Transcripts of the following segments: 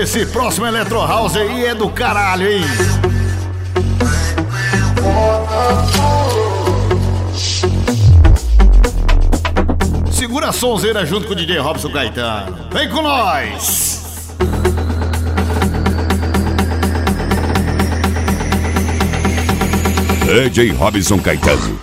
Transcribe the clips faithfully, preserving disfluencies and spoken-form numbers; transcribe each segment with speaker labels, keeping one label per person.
Speaker 1: esse próximo Electro House aí é do caralho, hein? Segura a sonzeira junto com o D J Robson Caetano. Vem com nós!
Speaker 2: D J Robson Caetano.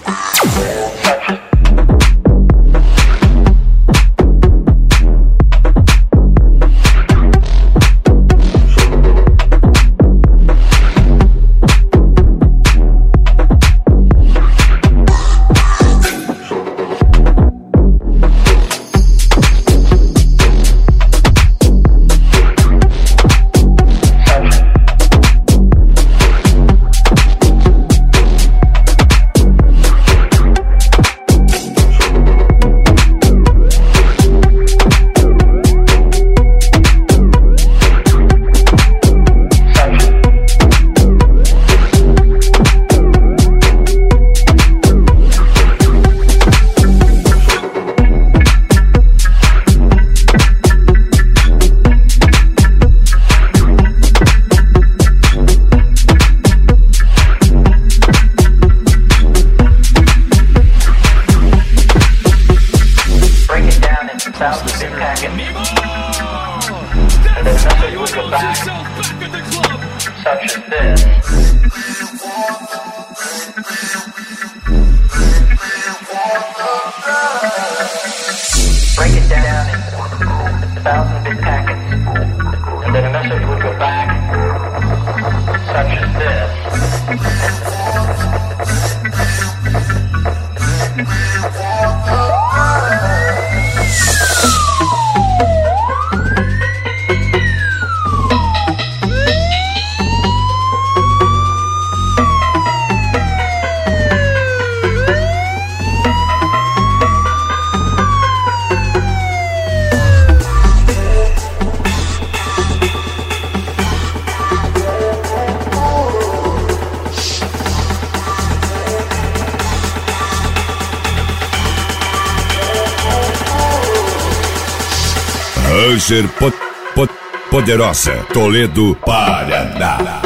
Speaker 2: Ranger po, po, Poderosa, Toledo, Paraná.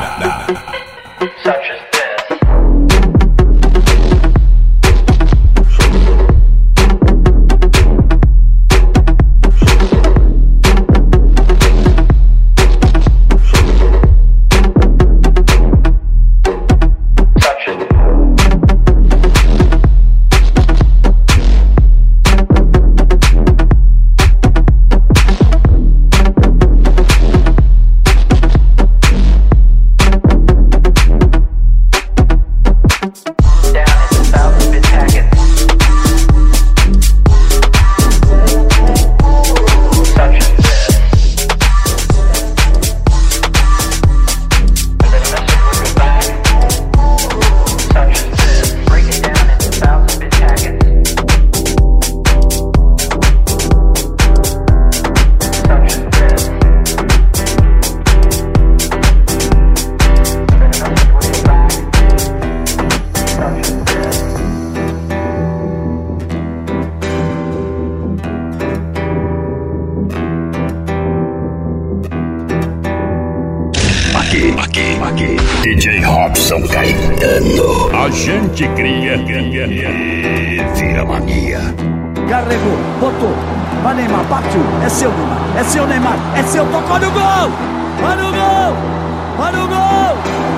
Speaker 3: D J Robson Caetano.
Speaker 2: A gente cria, cria, cria
Speaker 3: e vira mania.
Speaker 4: Carregou, botou, vai Neymar, partiu, é seu Neymar, é seu Neymar, é seu, tocou no gol! Vai no gol! Vai no gol!